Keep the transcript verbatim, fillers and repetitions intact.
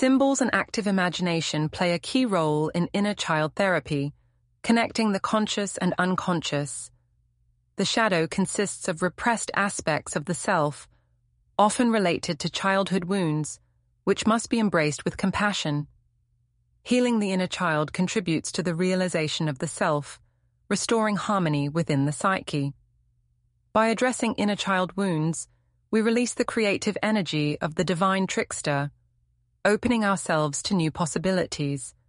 Symbols and active imagination play a key role in inner child therapy, connecting the conscious and unconscious. The shadow consists of repressed aspects of the self, often related to childhood wounds, which must be embraced with compassion. Healing the inner child contributes to the realization of the self, restoring harmony within the psyche. By addressing inner child wounds, we release the creative energy of the divine trickster, opening ourselves to new possibilities.